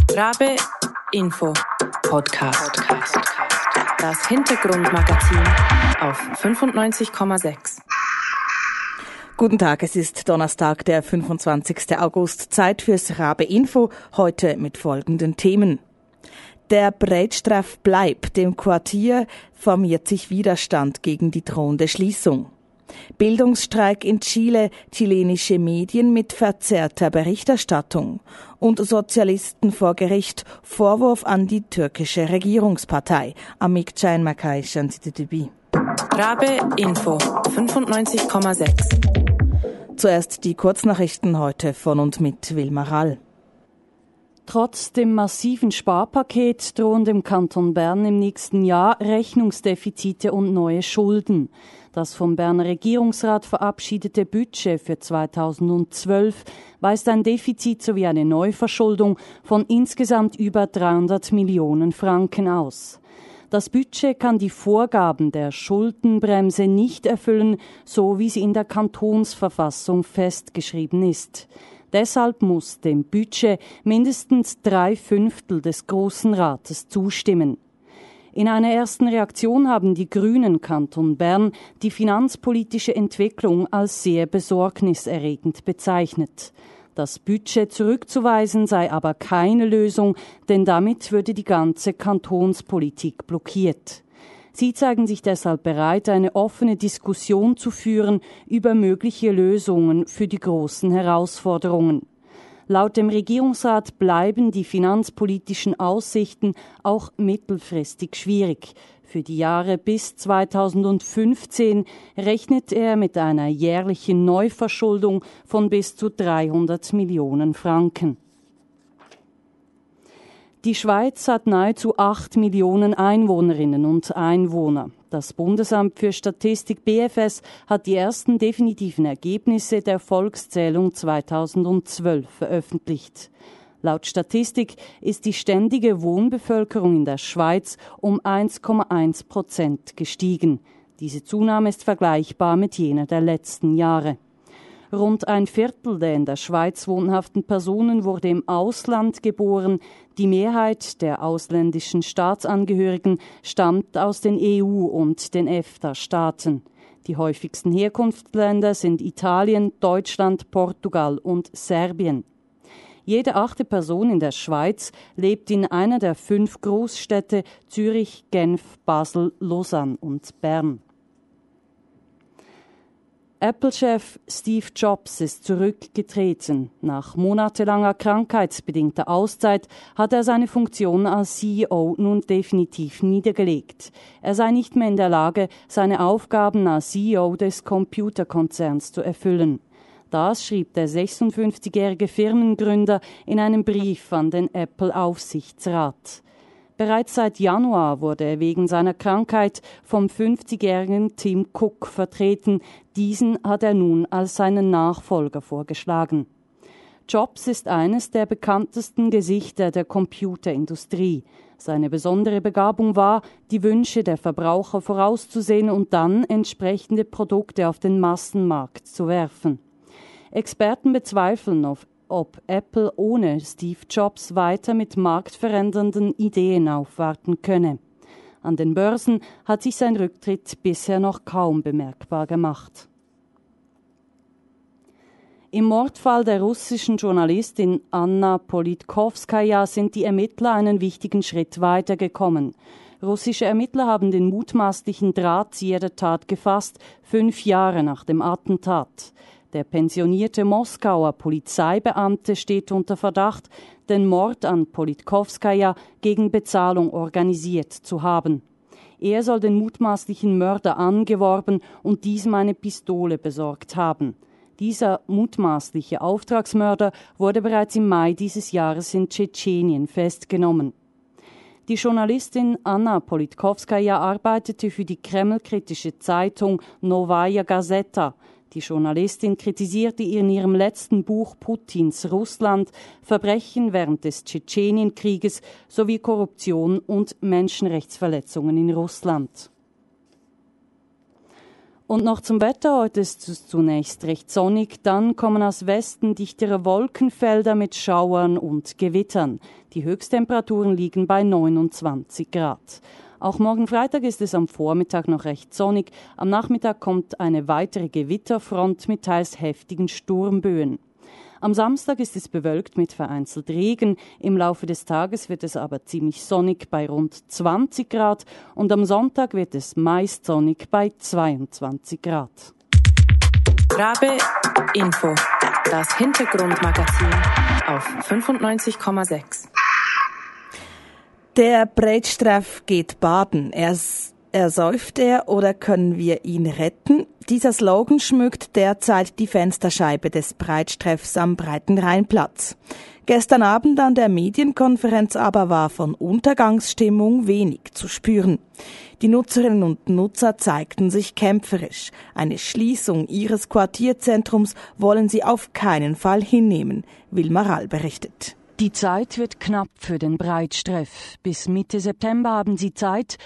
Rabe Info Podcast. Das Hintergrundmagazin auf 95,6. Guten Tag, es ist Donnerstag, der 25. August. Zeit fürs Rabe Info, heute mit folgenden Themen. Der Breitstreff bleibt. Im Quartier formiert sich Widerstand gegen die drohende Schließung. Bildungsstreik in Chile, chilenische Medien mit verzerrter Berichterstattung. Und Sozialisten vor Gericht, Vorwurf an die türkische Regierungspartei. Amik Can Makai Shantitibi. Rabe Info 95,6. Zuerst die Kurznachrichten heute von und mit Wilma Rall. Trotz dem massiven Sparpaket drohen dem Kanton Bern im nächsten Jahr Rechnungsdefizite und neue Schulden. Das vom Berner Regierungsrat verabschiedete Budget für 2012 weist ein Defizit sowie eine Neuverschuldung von insgesamt über 300 Millionen Franken aus. Das Budget kann die Vorgaben der Schuldenbremse nicht erfüllen, so wie sie in der Kantonsverfassung festgeschrieben ist. Deshalb muss dem Budget mindestens 3/5 des Grossen Rates zustimmen. In einer ersten Reaktion haben die Grünen Kanton Bern die finanzpolitische Entwicklung als sehr besorgniserregend bezeichnet. Das Budget zurückzuweisen sei aber keine Lösung, denn damit würde die ganze Kantonspolitik blockiert. Sie zeigen sich deshalb bereit, eine offene Diskussion zu führen über mögliche Lösungen für die großen Herausforderungen. Laut dem Regierungsrat bleiben die finanzpolitischen Aussichten auch mittelfristig schwierig. Für die Jahre bis 2015 rechnet er mit einer jährlichen Neuverschuldung von bis zu 300 Millionen Franken. Die Schweiz hat nahezu 8 Millionen Einwohnerinnen und Einwohner. Das Bundesamt für Statistik BFS hat die ersten definitiven Ergebnisse der Volkszählung 2012 veröffentlicht. Laut Statistik ist die ständige Wohnbevölkerung in der Schweiz um 1,1% gestiegen. Diese Zunahme ist vergleichbar mit jener der letzten Jahre. Rund 1/4 der in der Schweiz wohnhaften Personen wurde im Ausland geboren. Die Mehrheit der ausländischen Staatsangehörigen stammt aus den EU- und den EFTA-Staaten. Die häufigsten Herkunftsländer sind Italien, Deutschland, Portugal und Serbien. Jede 8. Person in der Schweiz lebt in einer der 5 Großstädte Zürich, Genf, Basel, Lausanne und Bern. Apple-Chef Steve Jobs ist zurückgetreten. Nach monatelanger krankheitsbedingter Auszeit hat er seine Funktion als CEO nun definitiv niedergelegt. Er sei nicht mehr in der Lage, seine Aufgaben als CEO des Computerkonzerns zu erfüllen. Das schrieb der 56-jährige Firmengründer in einem Brief an den Apple-Aufsichtsrat. Bereits seit Januar wurde er wegen seiner Krankheit vom 50-jährigen Tim Cook vertreten. Diesen hat er nun als seinen Nachfolger vorgeschlagen. Jobs ist eines der bekanntesten Gesichter der Computerindustrie. Seine besondere Begabung war, die Wünsche der Verbraucher vorauszusehen und dann entsprechende Produkte auf den Massenmarkt zu werfen. Experten bezweifeln, ob Apple ohne Steve Jobs weiter mit marktverändernden Ideen aufwarten könne. An den Börsen hat sich sein Rücktritt bisher noch kaum bemerkbar gemacht. Im Mordfall der russischen Journalistin Anna Politkovskaja sind die Ermittler einen wichtigen Schritt weitergekommen. Russische Ermittler haben den mutmaßlichen Drahtzieher der Tat gefasst, 5 Jahre nach dem Attentat. Der pensionierte Moskauer Polizeibeamte steht unter Verdacht, den Mord an Politkovskaja gegen Bezahlung organisiert zu haben. Er soll den mutmaßlichen Mörder angeworben und diesem eine Pistole besorgt haben. Dieser mutmaßliche Auftragsmörder wurde bereits im Mai dieses Jahres in Tschetschenien festgenommen. Die Journalistin Anna Politkovskaja arbeitete für die kremlkritische Zeitung Novaya Gazeta. Die Journalistin kritisierte in ihrem letzten Buch Putins Russland Verbrechen während des Tschetschenienkrieges sowie Korruption und Menschenrechtsverletzungen in Russland. Und noch zum Wetter. Heute ist es zunächst recht sonnig, dann kommen aus Westen dichtere Wolkenfelder mit Schauern und Gewittern. Die Höchsttemperaturen liegen bei 29 Grad. Auch morgen Freitag ist es am Vormittag noch recht sonnig. Am Nachmittag kommt eine weitere Gewitterfront mit teils heftigen Sturmböen. Am Samstag ist es bewölkt mit vereinzelt Regen. Im Laufe des Tages wird es aber ziemlich sonnig bei rund 20 Grad und am Sonntag wird es meist sonnig bei 22 Grad. Rabe Info, das Hintergrundmagazin auf 95,6. Der Breitstreff geht baden. Ersäuft er oder können wir ihn retten? Dieser Slogan schmückt derzeit die Fensterscheibe des Breitstreffs am Breitenrheinplatz. Gestern Abend an der Medienkonferenz aber war von Untergangsstimmung wenig zu spüren. Die Nutzerinnen und Nutzer zeigten sich kämpferisch. Eine Schließung ihres Quartierzentrums wollen sie auf keinen Fall hinnehmen, Wilma Rall berichtet. Die Zeit wird knapp für den Breitstreff. Bis Mitte September haben sie Zeit,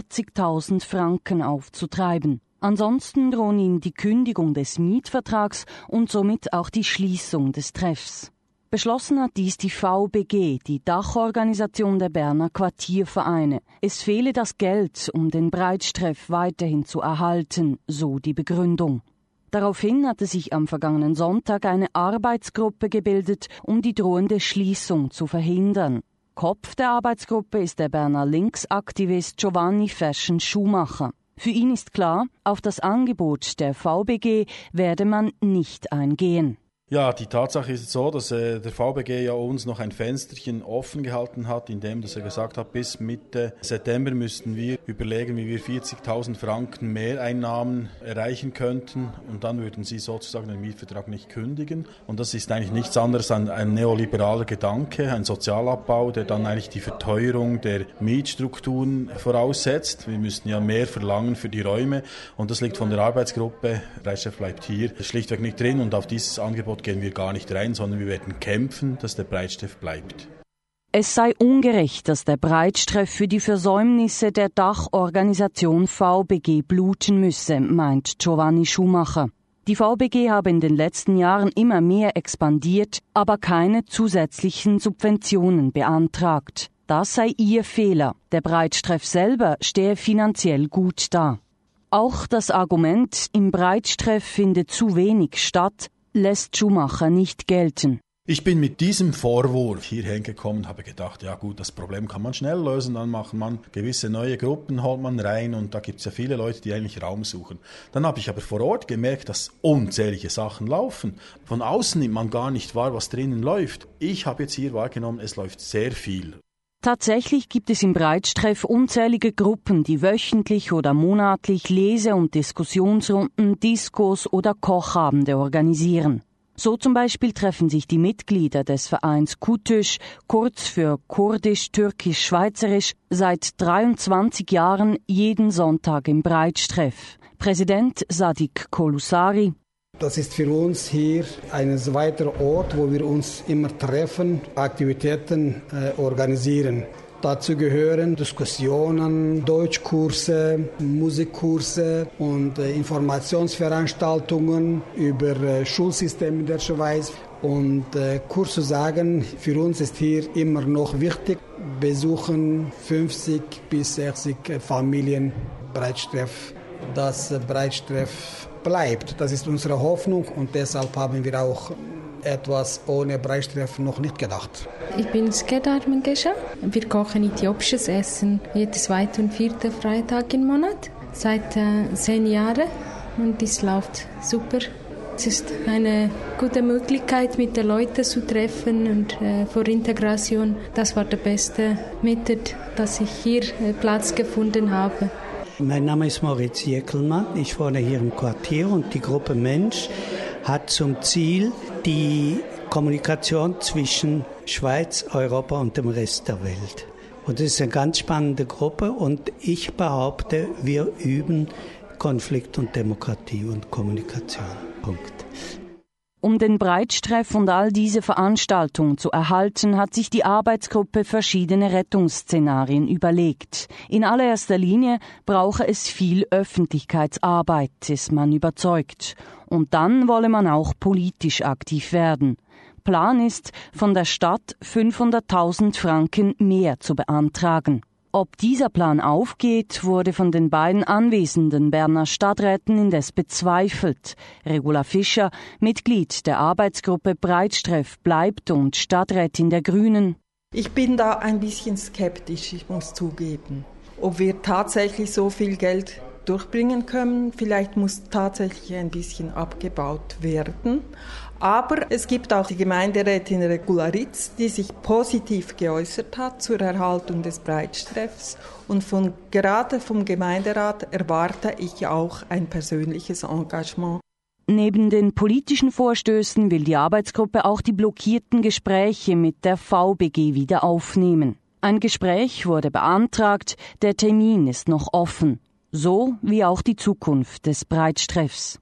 40.000 Franken aufzutreiben. Ansonsten drohen ihnen die Kündigung des Mietvertrags und somit auch die Schließung des Treffs. Beschlossen hat dies die VBG, die Dachorganisation der Berner Quartiervereine. Es fehle das Geld, um den Breitstreff weiterhin zu erhalten, so die Begründung. Daraufhin hatte sich am vergangenen Sonntag eine Arbeitsgruppe gebildet, um die drohende Schließung zu verhindern. Kopf der Arbeitsgruppe ist der Berner Linksaktivist Giovanni Feschen-Schumacher. Für ihn ist klar, auf das Angebot der VBG werde man nicht eingehen. Ja, die Tatsache ist so, dass der VBG ja uns noch ein Fensterchen offen gehalten hat, indem dass er gesagt hat, bis Mitte September müssten wir überlegen, wie wir 40.000 Franken Mehreinnahmen erreichen könnten und dann würden sie sozusagen den Mietvertrag nicht kündigen. Und das ist eigentlich nichts anderes als ein neoliberaler Gedanke, ein Sozialabbau, der dann eigentlich die Verteuerung der Mietstrukturen voraussetzt. Wir müssten ja mehr verlangen für die Räume und das liegt von der Arbeitsgruppe, Breitstreff bleibt hier, schlichtweg nicht drin und auf dieses Angebot gehen wir gar nicht rein, sondern wir werden kämpfen, dass der Breitstreff bleibt. Es sei ungerecht, dass der Breitstreff für die Versäumnisse der Dachorganisation VBG bluten müsse, meint Giovanni Schumacher. Die VBG habe in den letzten Jahren immer mehr expandiert, aber keine zusätzlichen Subventionen beantragt. Das sei ihr Fehler. Der Breitstreff selber stehe finanziell gut da. Auch das Argument, im Breitstreff finde zu wenig statt, lässt Schumacher nicht gelten. Ich bin mit diesem Vorwurf hier hingekommen und habe gedacht, ja gut, das Problem kann man schnell lösen, dann macht man gewisse neue Gruppen, holt man rein und da gibt es ja viele Leute, die eigentlich Raum suchen. Dann habe ich aber vor Ort gemerkt, dass unzählige Sachen laufen. Von außen nimmt man gar nicht wahr, was drinnen läuft. Ich habe jetzt hier wahrgenommen, es läuft sehr viel. Tatsächlich gibt es im Breitstreff unzählige Gruppen, die wöchentlich oder monatlich Lese- und Diskussionsrunden, Diskos oder Kochabende organisieren. So zum Beispiel treffen sich die Mitglieder des Vereins Kutüş, kurz für Kurdisch, Türkisch, Schweizerisch, seit 23 Jahren jeden Sonntag im Breitstreff. Präsident Sadik Kolusari: Das ist für uns hier ein weiterer Ort, wo wir uns immer treffen, Aktivitäten organisieren. Dazu gehören Diskussionen, Deutschkurse, Musikkurse und Informationsveranstaltungen über Schulsystem in der Schweiz. Und kurz zu sagen, für uns ist hier immer noch wichtig, besuchen 50 bis 60 Familien Breitstreff. Das Breitstreff bleibt. Das ist unsere Hoffnung und deshalb haben wir auch etwas ohne Breitstreff noch nicht gedacht. Ich bin Skedar Mengesha. Wir kochen äthiopisches Essen jeden 2. und 4. Freitag im Monat seit 10 Jahren und es läuft super. Es ist eine gute Möglichkeit, mit den Leuten zu treffen und für Integration. Das war der beste Method, dass ich hier Platz gefunden habe. Mein Name ist Moritz Jeckelmann. Ich wohne hier im Quartier und die Gruppe Mensch hat zum Ziel die Kommunikation zwischen Schweiz, Europa und dem Rest der Welt. Und das ist eine ganz spannende Gruppe und ich behaupte, wir üben Konflikt und Demokratie und Kommunikation. Punkt. Um den Breitstreff und all diese Veranstaltungen zu erhalten, hat sich die Arbeitsgruppe verschiedene Rettungsszenarien überlegt. In allererster Linie brauche es viel Öffentlichkeitsarbeit, ist man überzeugt. Und dann wolle man auch politisch aktiv werden. Plan ist, von der Stadt 500.000 Franken mehr zu beantragen. Ob dieser Plan aufgeht, wurde von den beiden anwesenden Berner Stadträten indes bezweifelt. Regula Fischer, Mitglied der Arbeitsgruppe Breitstreff bleibt und Stadträtin der Grünen. Ich bin da ein bisschen skeptisch, ich muss zugeben. Ob wir tatsächlich so viel Geld durchbringen können, vielleicht muss tatsächlich ein bisschen abgebaut werden. Aber es gibt auch die Gemeinderätin Regularitz, die sich positiv geäußert hat zur Erhaltung des Breitstreffs. Und gerade vom Gemeinderat erwarte ich auch ein persönliches Engagement. Neben den politischen Vorstößen will die Arbeitsgruppe auch die blockierten Gespräche mit der VBG wieder aufnehmen. Ein Gespräch wurde beantragt, der Termin ist noch offen. So wie auch die Zukunft des Breitstreffs.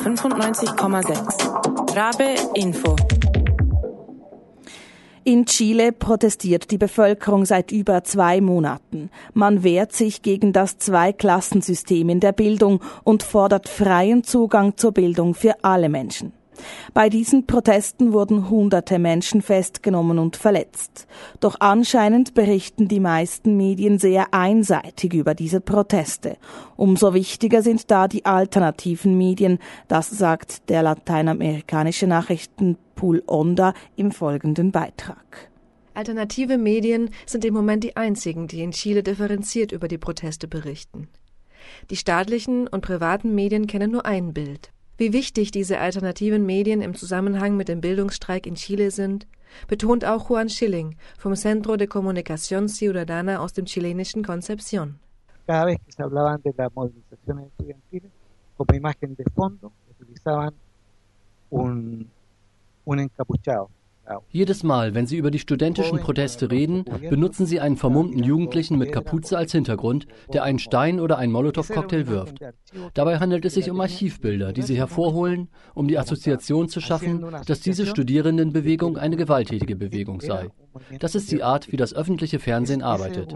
95,6 Rabe Info. In Chile protestiert die Bevölkerung seit über 2 Monaten. Man wehrt sich gegen das Zweiklassensystem in der Bildung und fordert freien Zugang zur Bildung für alle Menschen. Bei diesen Protesten wurden Hunderte Menschen festgenommen und verletzt. Doch anscheinend berichten die meisten Medien sehr einseitig über diese Proteste. Umso wichtiger sind da die alternativen Medien, das sagt der lateinamerikanische Nachrichtenpool Onda im folgenden Beitrag. Alternative Medien sind im Moment die einzigen, die in Chile differenziert über die Proteste berichten. Die staatlichen und privaten Medien kennen nur ein Bild. Wie wichtig diese alternativen Medien im Zusammenhang mit dem Bildungsstreik in Chile sind, betont auch Juan Schilling vom Centro de Comunicación Ciudadana aus dem chilenischen Concepción. Cada vez que se hablaban de las movilizaciones estudiantiles, como imagen de fondo, utilizaban un encapuchado. Jedes Mal, wenn Sie über die studentischen Proteste reden, benutzen Sie einen vermummten Jugendlichen mit Kapuze als Hintergrund, der einen Stein oder einen Molotow-Cocktail wirft. Dabei handelt es sich um Archivbilder, die Sie hervorholen, um die Assoziation zu schaffen, dass diese Studierendenbewegung eine gewalttätige Bewegung sei. Das ist die Art, wie das öffentliche Fernsehen arbeitet.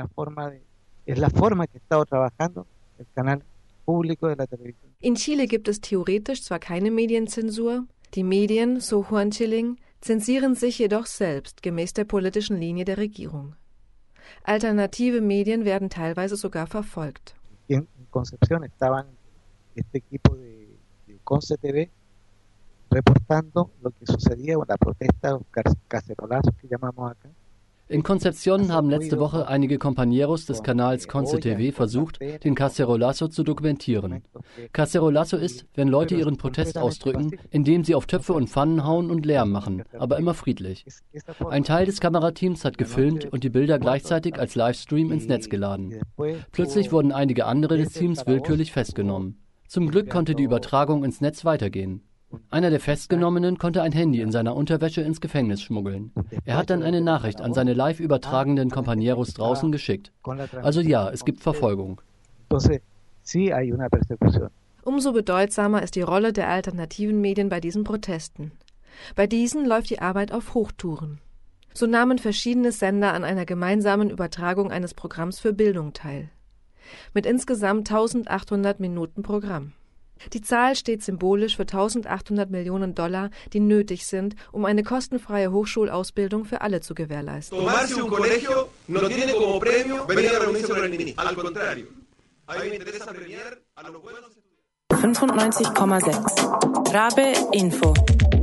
In Chile gibt es theoretisch zwar keine Medienzensur, die Medien, so Juan Schilling, zensieren sich jedoch selbst gemäß der politischen Linie der Regierung. Alternative Medien werden teilweise sogar verfolgt. In Concepción estaban este equipo de ConceTV reportando lo que sucedía con la protesta, los cacerolazos que llamamos acá. In Concepción haben letzte Woche einige Compañeros des Kanals ConceTV versucht, den Cacerolazo zu dokumentieren. Cacerolazo ist, wenn Leute ihren Protest ausdrücken, indem sie auf Töpfe und Pfannen hauen und Lärm machen, aber immer friedlich. Ein Teil des Kamerateams hat gefilmt und die Bilder gleichzeitig als Livestream ins Netz geladen. Plötzlich wurden einige andere des Teams willkürlich festgenommen. Zum Glück konnte die Übertragung ins Netz weitergehen. Einer der Festgenommenen konnte ein Handy in seiner Unterwäsche ins Gefängnis schmuggeln. Er hat dann eine Nachricht an seine live übertragenden Compañeros draußen geschickt. Also ja, es gibt Verfolgung. Umso bedeutsamer ist die Rolle der alternativen Medien bei diesen Protesten. Bei diesen läuft die Arbeit auf Hochtouren. So nahmen verschiedene Sender an einer gemeinsamen Übertragung eines Programms für Bildung teil. Mit insgesamt 1800 Minuten Programm. Die Zahl steht symbolisch für 1800 Millionen $, die nötig sind, um eine kostenfreie Hochschulausbildung für alle zu gewährleisten. 95,6 Rabe Info.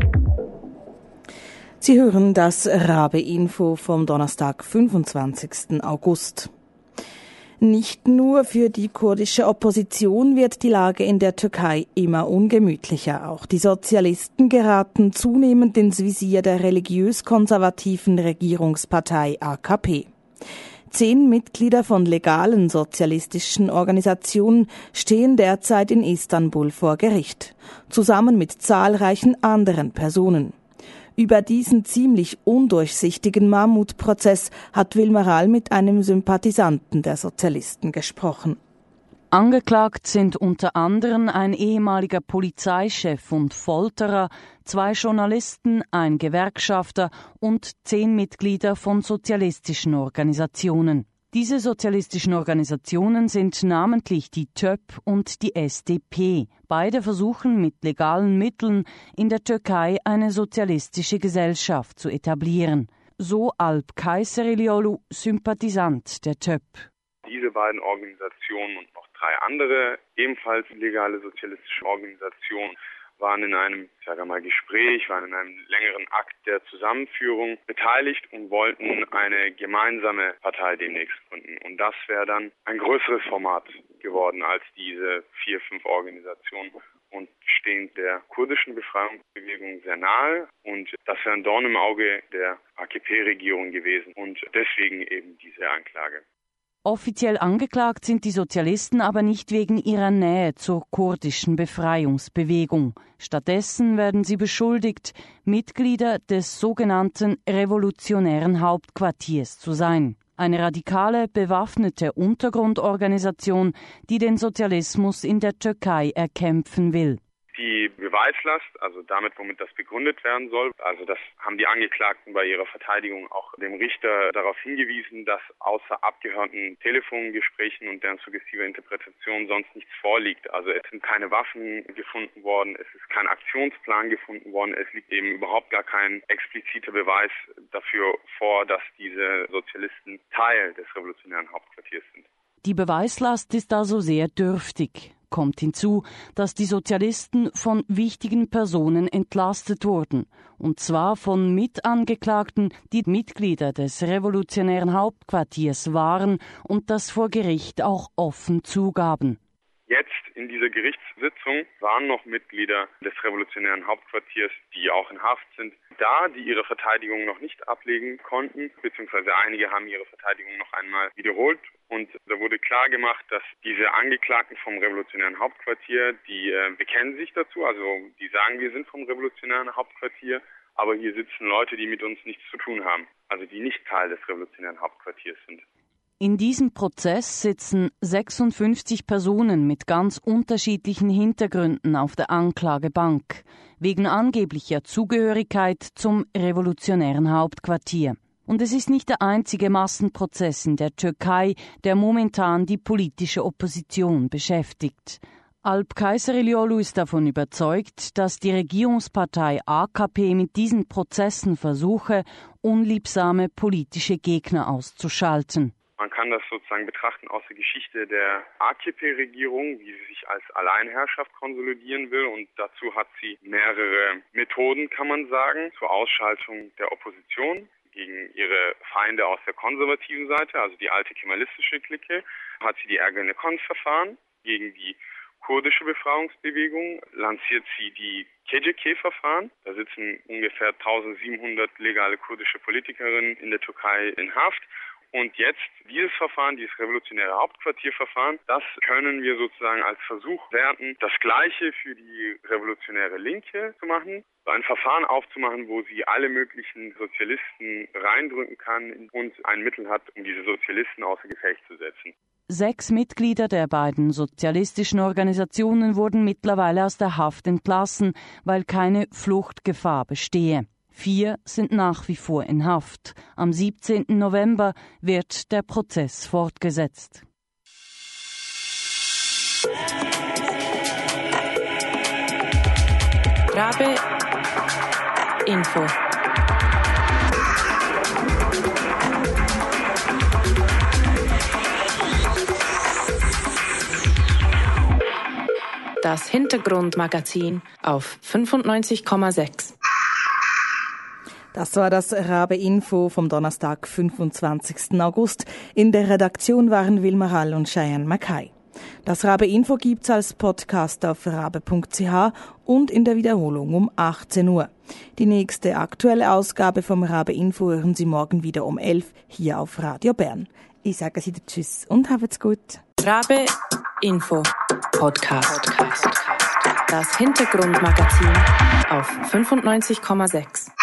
Sie hören das Rabe Info vom Donnerstag, 25. August. Nicht nur für die kurdische Opposition wird die Lage in der Türkei immer ungemütlicher. Auch die Sozialisten geraten zunehmend ins Visier der religiös-konservativen Regierungspartei AKP. 10 Mitglieder von legalen sozialistischen Organisationen stehen derzeit in Istanbul vor Gericht, zusammen mit zahlreichen anderen Personen. Über diesen ziemlich undurchsichtigen Mammutprozess hat Wilma Rahl mit einem Sympathisanten der Sozialisten gesprochen. Angeklagt sind unter anderem ein ehemaliger Polizeichef und Folterer, 2 Journalisten, ein Gewerkschafter und 10 Mitglieder von sozialistischen Organisationen. Diese sozialistischen Organisationen sind namentlich die TÖP und die SDP. Beide versuchen mit legalen Mitteln in der Türkei eine sozialistische Gesellschaft zu etablieren. So Alp Kayseriliolu, Sympathisant der TÖP. Diese beiden Organisationen und noch 3 andere, ebenfalls legale sozialistische Organisationen, waren in einem, Gespräch, waren in einem längeren Akt der Zusammenführung beteiligt und wollten eine gemeinsame Partei demnächst gründen. Und das wäre dann ein größeres Format geworden als diese 4, 5 Organisationen und stehen der kurdischen Befreiungsbewegung sehr nahe. Und das wäre ein Dorn im Auge der AKP-Regierung gewesen und deswegen eben diese Anklage. Offiziell angeklagt sind die Sozialisten aber nicht wegen ihrer Nähe zur kurdischen Befreiungsbewegung. Stattdessen werden sie beschuldigt, Mitglieder des sogenannten Revolutionären Hauptquartiers zu sein. Eine radikale, bewaffnete Untergrundorganisation, die den Sozialismus in der Türkei erkämpfen will. Die Beweislast, also damit, womit das begründet werden soll, also das haben die Angeklagten bei ihrer Verteidigung auch dem Richter darauf hingewiesen, dass außer abgehörten Telefongesprächen und deren suggestiver Interpretation sonst nichts vorliegt. Also es sind keine Waffen gefunden worden, es ist kein Aktionsplan gefunden worden, es liegt eben überhaupt gar kein expliziter Beweis dafür vor, dass diese Sozialisten Teil des revolutionären Hauptquartiers sind. Die Beweislast ist also sehr dürftig. Kommt hinzu, dass die Sozialisten von wichtigen Personen entlastet wurden, und zwar von Mitangeklagten, die Mitglieder des revolutionären Hauptquartiers waren und das vor Gericht auch offen zugaben. Jetzt in dieser Gerichtssitzung waren noch Mitglieder des revolutionären Hauptquartiers, die auch in Haft sind, da, die ihre Verteidigung noch nicht ablegen konnten, beziehungsweise einige haben ihre Verteidigung noch einmal wiederholt. Und da wurde klar gemacht, dass diese Angeklagten vom revolutionären Hauptquartier, die bekennen sich dazu, also die sagen, wir sind vom revolutionären Hauptquartier, aber hier sitzen Leute, die mit uns nichts zu tun haben, also die nicht Teil des revolutionären Hauptquartiers sind. In diesem Prozess sitzen 56 Personen mit ganz unterschiedlichen Hintergründen auf der Anklagebank, wegen angeblicher Zugehörigkeit zum revolutionären Hauptquartier. Und es ist nicht der einzige Massenprozess in der Türkei, der momentan die politische Opposition beschäftigt. Alp Kayseriliolu ist davon überzeugt, dass die Regierungspartei AKP mit diesen Prozessen versuche, unliebsame politische Gegner auszuschalten. Man kann das sozusagen betrachten aus der Geschichte der AKP-Regierung, wie sie sich als Alleinherrschaft konsolidieren will. Und dazu hat sie mehrere Methoden, kann man sagen, zur Ausschaltung der Opposition gegen ihre Feinde aus der konservativen Seite, also die alte kemalistische Clique, hat sie die Ergenekon-Verfahren. Gegen die kurdische Befreiungsbewegung lanciert sie die KCK-Verfahren. Da sitzen ungefähr 1700 legale kurdische Politikerinnen in der Türkei in Haft. Und jetzt dieses Verfahren, dieses revolutionäre Hauptquartierverfahren, das können wir sozusagen als Versuch werten, das Gleiche für die revolutionäre Linke zu machen, ein Verfahren aufzumachen, wo sie alle möglichen Sozialisten reindrücken kann und ein Mittel hat, um diese Sozialisten außer Gefecht zu setzen. 6 Mitglieder der beiden sozialistischen Organisationen wurden mittlerweile aus der Haft entlassen, weil keine Fluchtgefahr bestehe. 4 sind nach wie vor in Haft. Am 17. November wird der Prozess fortgesetzt. Rabe Info. Das Hintergrundmagazin auf 95,6. Das war das Rabe Info vom Donnerstag, 25. August. In der Redaktion waren Wilma Hall und Cheyenne Mackay. Das Rabe Info gibt's als Podcast auf rabe.ch und in der Wiederholung um 18 Uhr. Die nächste aktuelle Ausgabe vom Rabe Info hören Sie morgen wieder um 11 hier auf Radio Bern. Ich sage wieder Tschüss und habt's gut. Rabe Info Podcast. Das Hintergrundmagazin auf 95,6.